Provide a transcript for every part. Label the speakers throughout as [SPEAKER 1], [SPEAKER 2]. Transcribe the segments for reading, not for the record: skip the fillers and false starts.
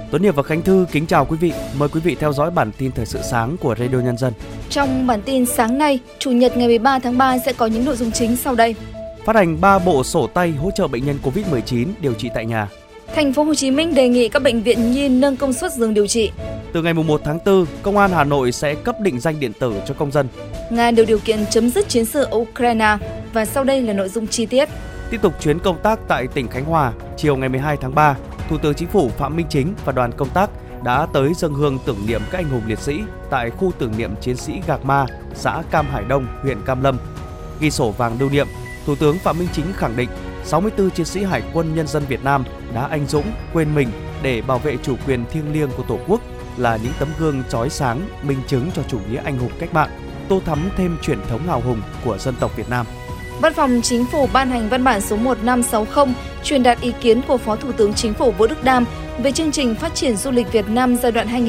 [SPEAKER 1] Tuấn Hiệp và Khánh Thư kính chào quý vị. Mời quý vị theo dõi bản tin thời sự sáng của Radio Nhân dân.
[SPEAKER 2] Trong bản tin sáng nay, Chủ nhật ngày 13 tháng 3 sẽ có những nội dung chính sau đây.
[SPEAKER 1] Phát hành 3 bộ sổ tay hỗ trợ bệnh nhân COVID-19 điều trị tại nhà.
[SPEAKER 2] Thành phố Hồ Chí Minh đề nghị các bệnh viện nhi nâng công suất giường điều trị.
[SPEAKER 1] Từ ngày 1 tháng 4, Công an Hà Nội sẽ cấp định danh điện tử cho công dân.
[SPEAKER 2] Nga được điều kiện chấm dứt chiến sự ở Ukraine. Và sau đây là nội dung chi tiết.
[SPEAKER 1] Tiếp tục chuyến công tác tại tỉnh Khánh Hòa, chiều ngày 12 tháng 3, Thủ tướng Chính phủ Phạm Minh Chính và đoàn công tác đã tới dâng hương tưởng niệm các anh hùng liệt sĩ tại khu tưởng niệm chiến sĩ Gạc Ma, xã Cam Hải Đông, huyện Cam Lâm. Ghi sổ vàng lưu niệm, Thủ tướng Phạm Minh Chính khẳng định 64 chiến sĩ Hải quân Nhân dân Việt Nam đã anh dũng, quên mình để bảo vệ chủ quyền thiêng liêng của Tổ quốc, là những tấm gương chói sáng, minh chứng cho chủ nghĩa anh hùng cách mạng, tô thắm thêm truyền thống hào hùng của dân tộc Việt Nam.
[SPEAKER 2] Văn phòng Chính phủ ban hành văn bản số 1560 truyền đạt ý kiến của Phó Thủ tướng Chính phủ Vũ Đức Đam về chương trình phát triển du lịch Việt Nam giai đoạn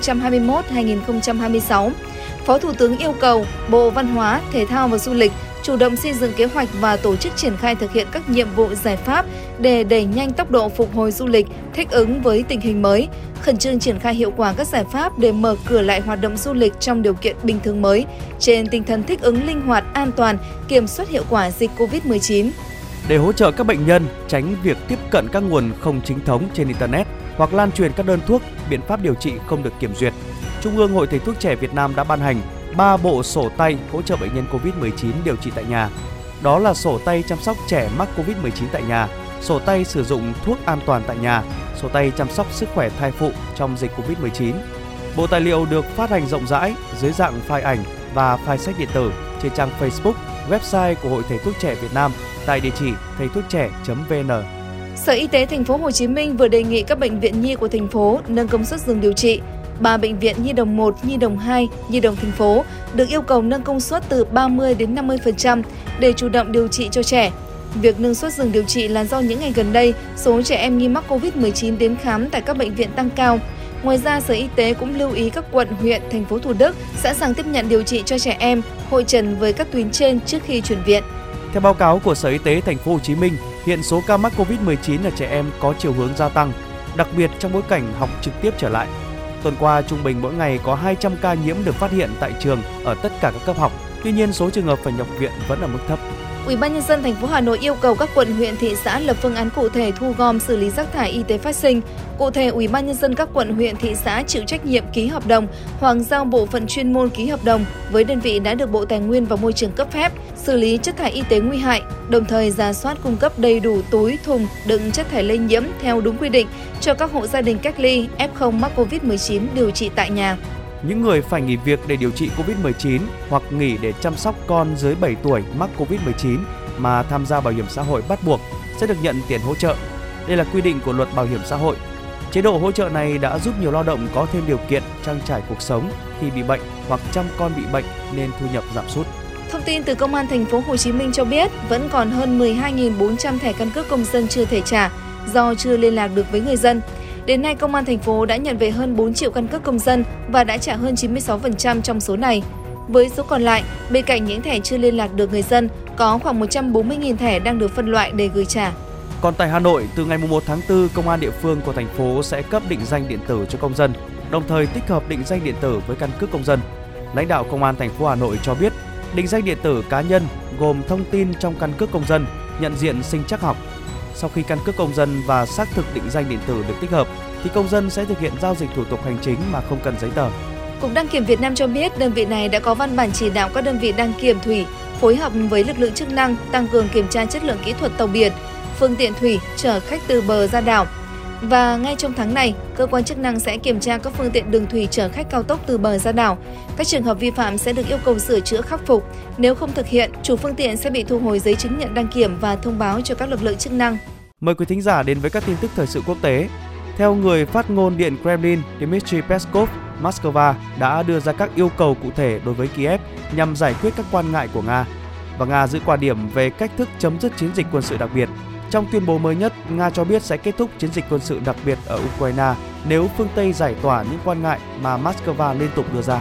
[SPEAKER 2] 2021-2026. Phó Thủ tướng yêu cầu Bộ Văn hóa, Thể thao và Du lịch chủ động xây dựng kế hoạch và tổ chức triển khai thực hiện các nhiệm vụ giải pháp để đẩy nhanh tốc độ phục hồi du lịch, thích ứng với tình hình mới, khẩn trương triển khai hiệu quả các giải pháp để mở cửa lại hoạt động du lịch trong điều kiện bình thường mới, trên tinh thần thích ứng linh hoạt, an toàn, kiểm soát hiệu quả dịch Covid-19.
[SPEAKER 1] Để hỗ trợ các bệnh nhân tránh việc tiếp cận các nguồn không chính thống trên Internet hoặc lan truyền các đơn thuốc, biện pháp điều trị không được kiểm duyệt, Trung ương Hội Thầy thuốc trẻ Việt Nam đã ban hành 3 bộ sổ tay hỗ trợ bệnh nhân COVID-19 điều trị tại nhà. Đó là sổ tay chăm sóc trẻ mắc COVID-19 tại nhà, sổ tay sử dụng thuốc an toàn tại nhà, sổ tay chăm sóc sức khỏe thai phụ trong dịch COVID-19. Bộ tài liệu được phát hành rộng rãi dưới dạng file ảnh và file sách điện tử trên trang Facebook, website của Hội Thầy thuốc trẻ Việt Nam tại địa chỉ thầy thuốc trẻ.vn.
[SPEAKER 2] Sở Y tế Thành phố Hồ Chí Minh vừa đề nghị các bệnh viện nhi của thành phố nâng công suất giường điều trị. 3 bệnh viện Nhi đồng 1, Nhi đồng 2, Nhi đồng thành phố được yêu cầu nâng công suất từ 30 đến 50% để chủ động điều trị cho trẻ. Việc nâng suất giường điều trị là do những ngày gần đây, số trẻ em nghi mắc Covid-19 đến khám tại các bệnh viện tăng cao. Ngoài ra, Sở Y tế cũng lưu ý các quận, huyện, thành phố Thủ Đức sẵn sàng tiếp nhận điều trị cho trẻ em, hội chẩn với các tuyến trên trước khi chuyển viện.
[SPEAKER 1] Theo báo cáo của Sở Y tế Thành phố Hồ Chí Minh, hiện số ca mắc Covid-19 ở trẻ em có chiều hướng gia tăng, đặc biệt trong bối cảnh học trực tiếp trở lại. Tuần qua, trung bình mỗi ngày có 200 ca nhiễm được phát hiện tại trường ở tất cả các cấp học. Tuy nhiên, số trường hợp phải nhập viện vẫn ở mức thấp.
[SPEAKER 2] Ủy ban Nhân dân thành phố Hà Nội yêu cầu các quận, huyện, thị xã lập phương án cụ thể thu gom xử lý rác thải y tế phát sinh. Cụ thể, Ủy ban Nhân dân các quận, huyện, thị xã chịu trách nhiệm ký hợp đồng hoặc giao bộ phận chuyên môn ký hợp đồng với đơn vị đã được Bộ Tài nguyên và Môi trường cấp phép xử lý chất thải y tế nguy hại, đồng thời rà soát cung cấp đầy đủ túi, thùng đựng chất thải lây nhiễm theo đúng quy định cho các hộ gia đình cách ly F0 mắc Covid-19 điều trị tại nhà.
[SPEAKER 1] Những người phải nghỉ việc để điều trị Covid-19 hoặc nghỉ để chăm sóc con dưới 7 tuổi mắc Covid-19 mà tham gia bảo hiểm xã hội bắt buộc sẽ được nhận tiền hỗ trợ. Đây là quy định của Luật Bảo hiểm xã hội. Chế độ hỗ trợ này đã giúp nhiều lao động có thêm điều kiện trang trải cuộc sống khi bị bệnh hoặc chăm con bị bệnh nên thu nhập giảm sút.
[SPEAKER 2] Thông tin từ Công an Thành phố Hồ Chí Minh cho biết vẫn còn hơn 12.400 thẻ căn cước công dân chưa thể trả do chưa liên lạc được với người dân. Đến nay, Công an thành phố đã nhận về hơn 4 triệu căn cước công dân và đã trả hơn 96% trong số này. Với số còn lại, bên cạnh những thẻ chưa liên lạc được người dân, có khoảng 140.000 thẻ đang được phân loại để gửi trả.
[SPEAKER 1] Còn tại Hà Nội, từ ngày 1 tháng 4, Công an địa phương của thành phố sẽ cấp định danh điện tử cho công dân, đồng thời tích hợp định danh điện tử với căn cước công dân. Lãnh đạo Công an thành phố Hà Nội cho biết, định danh điện tử cá nhân gồm thông tin trong căn cước công dân, nhận diện sinh trắc học. Sau khi căn cước công dân và xác thực định danh điện tử được tích hợp, thì công dân sẽ thực hiện giao dịch thủ tục hành chính mà không cần giấy tờ.
[SPEAKER 2] Cục Đăng kiểm Việt Nam cho biết đơn vị này đã có văn bản chỉ đạo các đơn vị đăng kiểm thủy phối hợp với lực lượng chức năng tăng cường kiểm tra chất lượng kỹ thuật tàu biển, phương tiện thủy chở khách từ bờ ra đảo. Và ngay trong tháng này, cơ quan chức năng sẽ kiểm tra các phương tiện đường thủy chở khách cao tốc từ bờ ra đảo. Các trường hợp vi phạm sẽ được yêu cầu sửa chữa khắc phục. Nếu không thực hiện, chủ phương tiện sẽ bị thu hồi giấy chứng nhận đăng kiểm và thông báo cho các lực lượng chức năng.
[SPEAKER 1] Mời quý thính giả đến với các tin tức thời sự quốc tế. Theo người phát ngôn Điện Kremlin Dmitry Peskov, Moscow đã đưa ra các yêu cầu cụ thể đối với Kiev nhằm giải quyết các quan ngại của Nga. Và Nga giữ quan điểm về cách thức chấm dứt chiến dịch quân sự đặc biệt. Trong tuyên bố mới nhất, Nga cho biết sẽ kết thúc chiến dịch quân sự đặc biệt ở Ukraine nếu phương Tây giải tỏa những quan ngại mà Moscow liên tục đưa ra.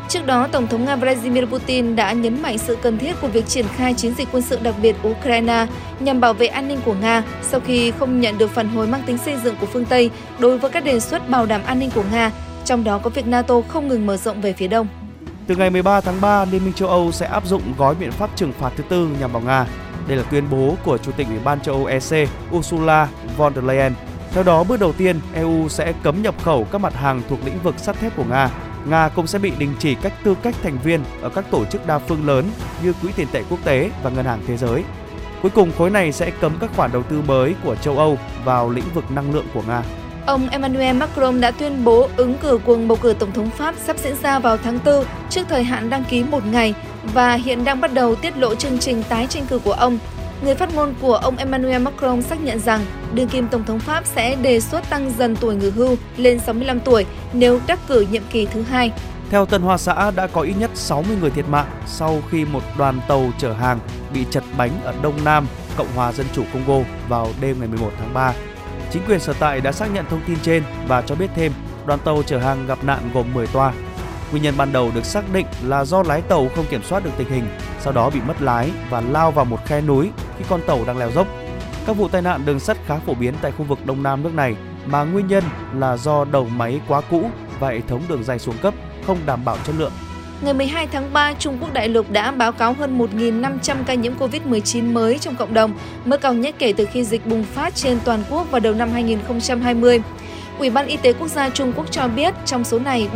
[SPEAKER 2] Trước đó, Tổng thống Nga Vladimir Putin đã nhấn mạnh sự cần thiết của việc triển khai chiến dịch quân sự đặc biệt Ukraine nhằm bảo vệ an ninh của Nga sau khi không nhận được phản hồi mang tính xây dựng của phương Tây đối với các đề xuất bảo đảm an ninh của Nga, trong đó có việc NATO không ngừng mở rộng về phía đông.
[SPEAKER 1] Từ ngày 13 tháng 3, Liên minh châu Âu sẽ áp dụng gói biện pháp trừng phạt thứ tư nhằm vào Nga. Đây là tuyên bố của Chủ tịch Ủy ban châu Âu EC Ursula von der Leyen. Theo đó, bước đầu tiên, EU sẽ cấm nhập khẩu các mặt hàng thuộc lĩnh vực sắt thép của Nga. Nga cũng sẽ bị đình chỉ tư cách thành viên ở các tổ chức đa phương lớn như Quỹ tiền tệ quốc tế và Ngân hàng Thế giới. Cuối cùng, khối này sẽ cấm các khoản đầu tư mới của châu Âu vào lĩnh vực năng lượng của Nga.
[SPEAKER 2] Ông Emmanuel Macron đã tuyên bố ứng cử cuộc bầu cử Tổng thống Pháp sắp diễn ra vào tháng 4 trước thời hạn đăng ký 1 ngày và hiện đang bắt đầu tiết lộ chương trình tái tranh cử của ông. Người phát ngôn của ông Emmanuel Macron xác nhận rằng đương kim Tổng thống Pháp sẽ đề xuất tăng dần tuổi nghỉ hưu lên 65 tuổi nếu đắc cử nhiệm kỳ thứ hai.
[SPEAKER 1] Theo Tân Hoa Xã, đã có ít nhất 60 người thiệt mạng sau khi một đoàn tàu chở hàng bị chật bánh ở Đông Nam, Cộng hòa Dân chủ Congo vào đêm ngày 11 tháng 3. Chính quyền sở tại đã xác nhận thông tin trên và cho biết thêm đoàn tàu chở hàng gặp nạn gồm 10 toa. Nguyên nhân ban đầu được xác định là do lái tàu không kiểm soát được tình hình, sau đó bị mất lái và lao vào một khe núi khi con tàu đang leo dốc. Các vụ tai nạn đường sắt khá phổ biến tại khu vực Đông Nam nước này mà nguyên nhân là do đầu máy quá cũ và hệ thống đường ray xuống cấp không đảm bảo chất lượng.
[SPEAKER 2] Ngày 12 tháng 3, Trung Quốc đại lục đã báo cáo hơn 1.500 ca nhiễm COVID-19 mới trong cộng đồng, mức cao nhất kể từ khi dịch bùng phát trên toàn quốc vào đầu năm 2020. Ủy ban Y tế Quốc gia Trung Quốc cho biết trong số này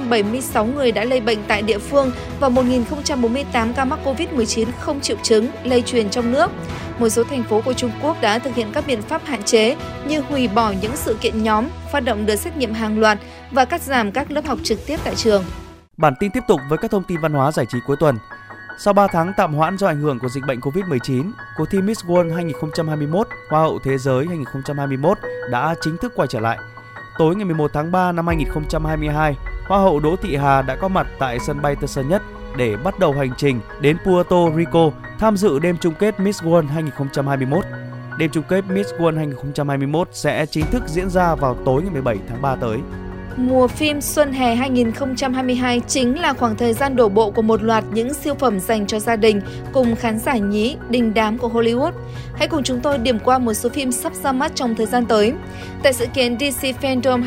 [SPEAKER 2] 476 người đã lây bệnh tại địa phương và 1.048 ca mắc COVID-19 không triệu chứng lây truyền trong nước. Một số thành phố của Trung Quốc đã thực hiện các biện pháp hạn chế như hủy bỏ những sự kiện nhóm, phát động đợt xét nghiệm hàng loạt và cắt giảm các lớp học trực tiếp tại trường.
[SPEAKER 1] Bản tin tiếp tục với các thông tin văn hóa giải trí cuối tuần. Sau 3 tháng tạm hoãn do ảnh hưởng của dịch bệnh COVID-19, cuộc thi Miss World 2021, Hoa hậu Thế giới 2021 đã chính thức quay trở lại. Tối ngày 11 tháng 3 năm 2022, Hoa hậu Đỗ Thị Hà đã có mặt tại sân bay Tân Sơn Nhất để bắt đầu hành trình đến Puerto Rico tham dự đêm chung kết Miss World 2021. Đêm chung kết Miss World 2021 sẽ chính thức diễn ra vào tối ngày 17 tháng 3 tới.
[SPEAKER 2] Mùa phim Xuân hè 2022 chính là khoảng thời gian đổ bộ của một loạt những siêu phẩm dành cho gia đình cùng khán giả nhí, đình đám của Hollywood. Hãy cùng chúng tôi điểm qua một số phim sắp ra mắt trong thời gian tới. Tại sự kiện DC Fandom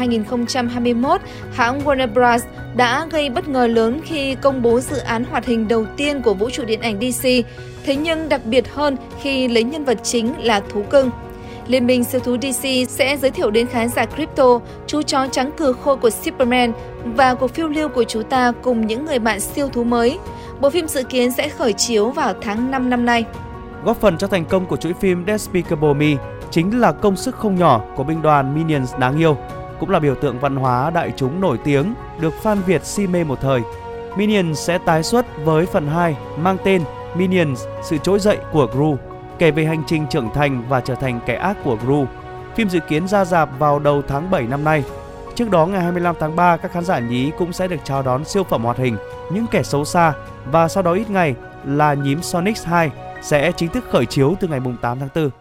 [SPEAKER 2] 2021, hãng Warner Bros. Đã gây bất ngờ lớn khi công bố dự án hoạt hình đầu tiên của vũ trụ điện ảnh DC, thế nhưng đặc biệt hơn khi lấy nhân vật chính là thú cưng. Liên minh siêu thú DC sẽ giới thiệu đến khán giả Crypto, chú chó trắng cừ khôi của Superman và cuộc phiêu lưu của chú ta cùng những người bạn siêu thú mới. Bộ phim dự kiến sẽ khởi chiếu vào tháng 5 năm nay.
[SPEAKER 1] Góp phần cho thành công của chuỗi phim Despicable Me chính là công sức không nhỏ của binh đoàn Minions đáng yêu, cũng là biểu tượng văn hóa đại chúng nổi tiếng, được fan Việt si mê một thời. Minions sẽ tái xuất với phần 2 mang tên Minions, sự trỗi dậy của Gru, kể về hành trình trưởng thành và trở thành kẻ ác của Gru. Phim dự kiến ra rạp vào đầu tháng 7 năm nay. Trước đó, ngày 25 tháng 3, các khán giả nhí cũng sẽ được chào đón siêu phẩm hoạt hình Những kẻ xấu xa, và sau đó ít ngày là Nhím Sonic 2 sẽ chính thức khởi chiếu từ ngày 8 tháng 4.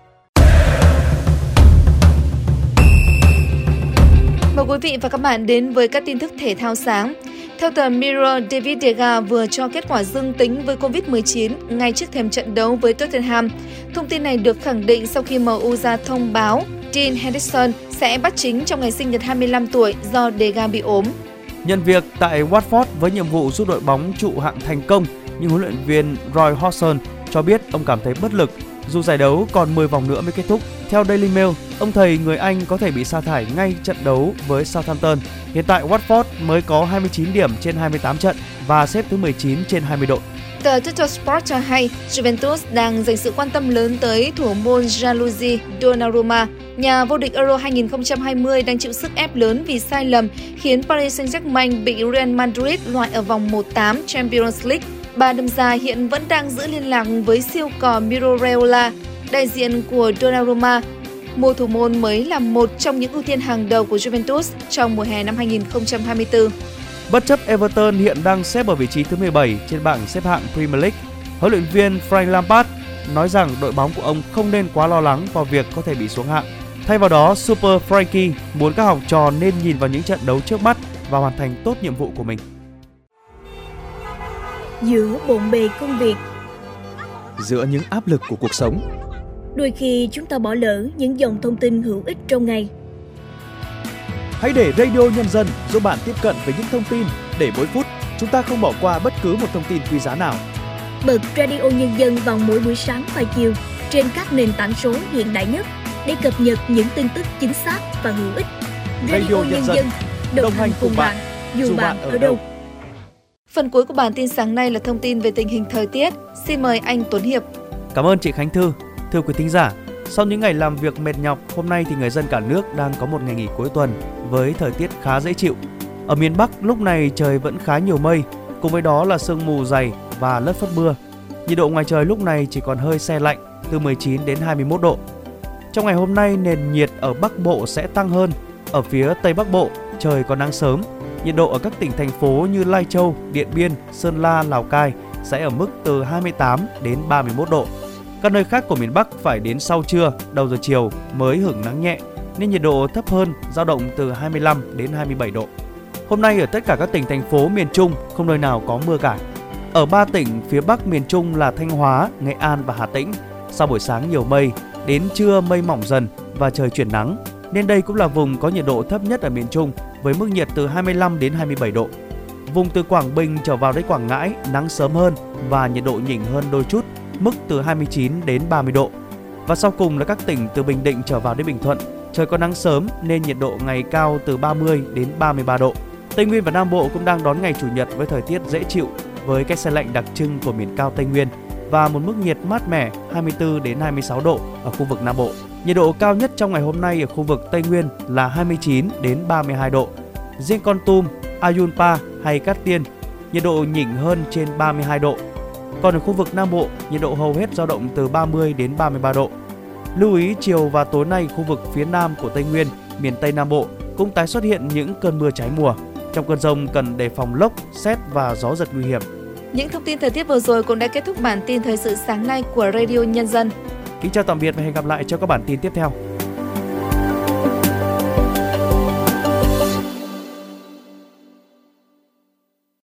[SPEAKER 2] Mời quý vị và các bạn đến với các tin tức thể thao sáng. Theo tờ Mirror, David De Gea vừa cho kết quả dương tính với COVID-19 ngay trước thềm trận đấu với Tottenham. Thông tin này được khẳng định sau khi MU ra thông báo Dean Henderson sẽ bắt chính trong ngày sinh nhật 25 tuổi do De Gea bị ốm.
[SPEAKER 1] Nhận việc tại Watford với nhiệm vụ giúp đội bóng trụ hạng thành công, nhưng huấn luyện viên Roy Hodgson cho biết ông cảm thấy bất lực dù giải đấu còn 10 vòng nữa mới kết thúc. Theo Daily Mail, ông thầy người Anh có thể bị sa thải ngay trận đấu với Southampton. Hiện tại Watford mới có 29 điểm trên 28 trận và xếp thứ 19 trên 20 đội.
[SPEAKER 2] Tờ Tuttosport cho hay Juventus đang dành sự quan tâm lớn tới thủ môn Gianluigi Donnarumma. Nhà vô địch Euro 2020 đang chịu sức ép lớn vì sai lầm khiến Paris Saint-Germain bị Real Madrid loại ở vòng 1/8 Champions League. Bà Đầm Già hiện vẫn đang giữ liên lạc với siêu cò Miro Raiola, đại diện của Donnarumma. Mua thủ môn mới là một trong những ưu tiên hàng đầu của Juventus trong mùa hè năm 2024.
[SPEAKER 1] Bất chấp Everton hiện đang xếp ở vị trí thứ 17 trên bảng xếp hạng Premier League, huấn luyện viên Frank Lampard nói rằng đội bóng của ông không nên quá lo lắng vào việc có thể bị xuống hạng. Thay vào đó, Super Frankie muốn các học trò nên nhìn vào những trận đấu trước mắt và hoàn thành tốt nhiệm vụ của mình.
[SPEAKER 3] giữa bộn bề công việc,
[SPEAKER 1] giữa những áp lực của cuộc sống.
[SPEAKER 3] Đôi khi chúng ta bỏ lỡ những dòng thông tin hữu ích trong ngày.
[SPEAKER 1] Hãy để Radio Nhân dân giúp bạn tiếp cận với những thông tin để mỗi phút chúng ta không bỏ qua bất cứ một thông tin quý giá nào.
[SPEAKER 3] Bật Radio Nhân dân vào mỗi buổi sáng và chiều trên các nền tảng số hiện đại nhất để cập nhật những tin tức chính xác và hữu ích. Radio Nhân dân đồng hành cùng bạn, dù bạn ở đâu.
[SPEAKER 2] Phần cuối của bản tin sáng nay là thông tin về tình hình thời tiết. Xin mời anh Tuấn Hiệp.
[SPEAKER 1] Cảm ơn chị Khánh Thư. Thưa quý thính giả, sau những ngày làm việc mệt nhọc, hôm nay thì người dân cả nước đang có một ngày nghỉ cuối tuần với thời tiết khá dễ chịu. Ở miền Bắc lúc này trời vẫn khá nhiều mây, cùng với đó là sương mù dày và lất phất mưa. Nhiệt độ ngoài trời lúc này chỉ còn hơi se lạnh, từ 19 đến 21 độ. Trong ngày hôm nay, nền nhiệt ở Bắc Bộ sẽ tăng hơn. Ở phía Tây Bắc Bộ, trời có nắng sớm. Nhiệt độ ở các tỉnh thành phố như Lai Châu, Điện Biên, Sơn La, Lào Cai sẽ ở mức từ 28 đến 31 độ. Các nơi khác của miền Bắc phải đến sau trưa, đầu giờ chiều mới hửng nắng nhẹ, nên nhiệt độ thấp hơn, dao động từ 25 đến 27 độ. Hôm nay ở tất cả các tỉnh thành phố miền Trung không nơi nào có mưa cả. Ở 3 tỉnh phía Bắc miền Trung là Thanh Hóa, Nghệ An và Hà Tĩnh, sau buổi sáng nhiều mây, đến trưa mây mỏng dần và trời chuyển nắng, nên đây cũng là vùng có nhiệt độ thấp nhất ở miền Trung với mức nhiệt từ 25 đến 27 độ. Vùng từ Quảng Bình trở vào đến Quảng Ngãi nắng sớm hơn và nhiệt độ nhỉnh hơn đôi chút, mức từ 29 đến 30 độ. Và sau cùng là các tỉnh từ Bình Định trở vào đến Bình Thuận, trời có nắng sớm nên nhiệt độ ngày cao từ 30 đến 33 độ. Tây Nguyên và Nam Bộ cũng đang đón ngày Chủ nhật với thời tiết dễ chịu với cái se lạnh đặc trưng của miền cao Tây Nguyên và một mức nhiệt mát mẻ 24 đến 26 độ ở khu vực Nam Bộ. Nhiệt độ cao nhất trong ngày hôm nay ở khu vực Tây Nguyên là 29 đến 32 độ. Riêng Kon Tum, Ayunpa hay Cát Tiên, nhiệt độ nhỉnh hơn trên 32 độ. Còn ở khu vực Nam Bộ, nhiệt độ hầu hết dao động từ 30 đến 33 độ. Lưu ý chiều và tối nay khu vực phía Nam của Tây Nguyên, miền Tây Nam Bộ cũng tái xuất hiện những cơn mưa trái mùa. Trong cơn dông cần đề phòng lốc, sét và gió giật nguy hiểm.
[SPEAKER 2] Những thông tin thời tiết vừa rồi cũng đã kết thúc bản tin thời sự sáng nay của Radio Nhân dân.
[SPEAKER 1] Kính chào tạm biệt và hẹn gặp lại trong các bản tin tiếp theo.